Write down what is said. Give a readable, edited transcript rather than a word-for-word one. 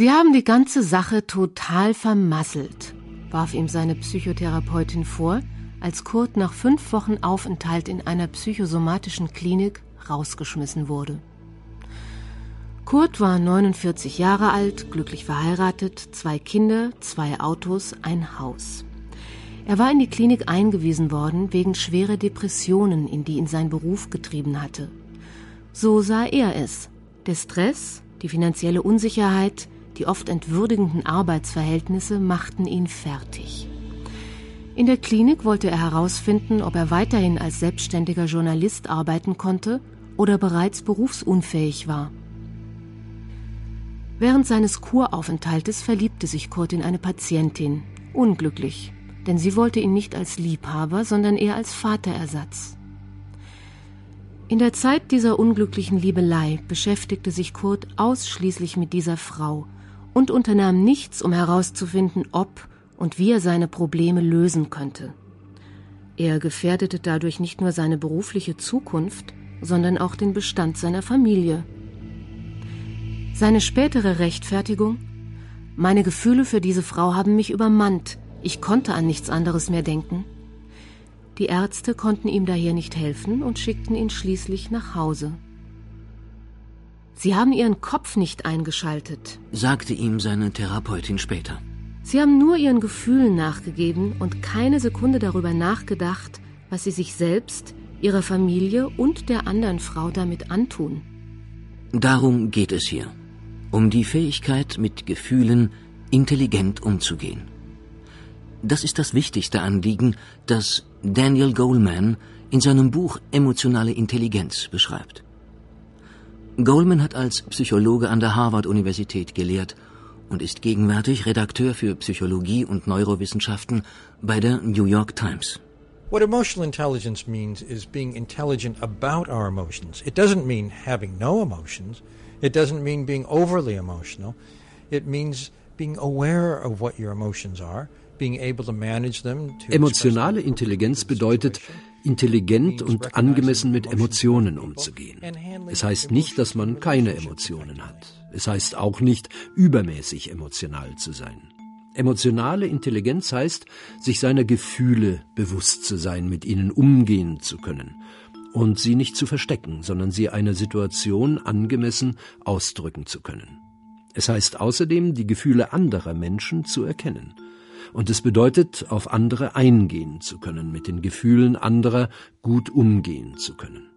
Sie haben die ganze Sache total vermasselt, warf ihm seine Psychotherapeutin vor, als Kurt nach 5 Wochen Aufenthalt in einer psychosomatischen Klinik rausgeschmissen wurde. Kurt war 49 Jahre alt, glücklich verheiratet, 2 Kinder, 2 Autos, ein Haus. Er war in die Klinik eingewiesen worden wegen schwerer Depressionen, in die ihn sein Beruf getrieben hatte. So sah er es. Der Stress, die finanzielle Unsicherheit, die oft entwürdigenden Arbeitsverhältnisse machten ihn fertig. In der Klinik wollte er herausfinden, ob er weiterhin als selbstständiger Journalist arbeiten konnte oder bereits berufsunfähig war. Während seines Kuraufenthaltes verliebte sich Kurt in eine Patientin, unglücklich, denn sie wollte ihn nicht als Liebhaber, sondern eher als Vaterersatz. In der Zeit dieser unglücklichen Liebelei beschäftigte sich Kurt ausschließlich mit dieser Frau und unternahm nichts, um herauszufinden, ob und wie er seine Probleme lösen könnte. Er gefährdete dadurch nicht nur seine berufliche Zukunft, sondern auch den Bestand seiner Familie. Seine spätere Rechtfertigung: Meine Gefühle für diese Frau haben mich übermannt, ich konnte an nichts anderes mehr denken. Die Ärzte konnten ihm daher nicht helfen und schickten ihn schließlich nach Hause. Sie haben Ihren Kopf nicht eingeschaltet, sagte ihm seine Therapeutin später. Sie haben nur Ihren Gefühlen nachgegeben und keine Sekunde darüber nachgedacht, was Sie sich selbst, Ihrer Familie und der anderen Frau damit antun. Darum geht es hier. Um die Fähigkeit, mit Gefühlen intelligent umzugehen. Das ist das wichtigste Anliegen, das Daniel Goleman in seinem Buch Emotionale Intelligenz beschreibt. Goleman hat als Psychologe an der Harvard-Universität gelehrt und ist gegenwärtig Redakteur für Psychologie und Neurowissenschaften bei der New York Times. What emotional intelligence means is being intelligent about our emotions. It doesn't mean having no emotions. It doesn't mean being overly emotional. It means being aware of what your emotions are, being able to manage them. Emotionale Intelligenz bedeutet, intelligent und angemessen mit Emotionen umzugehen. Es heißt nicht, dass man keine Emotionen hat. Es heißt auch nicht, übermäßig emotional zu sein. Emotionale Intelligenz heißt, sich seiner Gefühle bewusst zu sein, mit ihnen umgehen zu können und sie nicht zu verstecken, sondern sie einer Situation angemessen ausdrücken zu können. Es heißt außerdem, die Gefühle anderer Menschen zu erkennen. Und es bedeutet, auf andere eingehen zu können, mit den Gefühlen anderer gut umgehen zu können.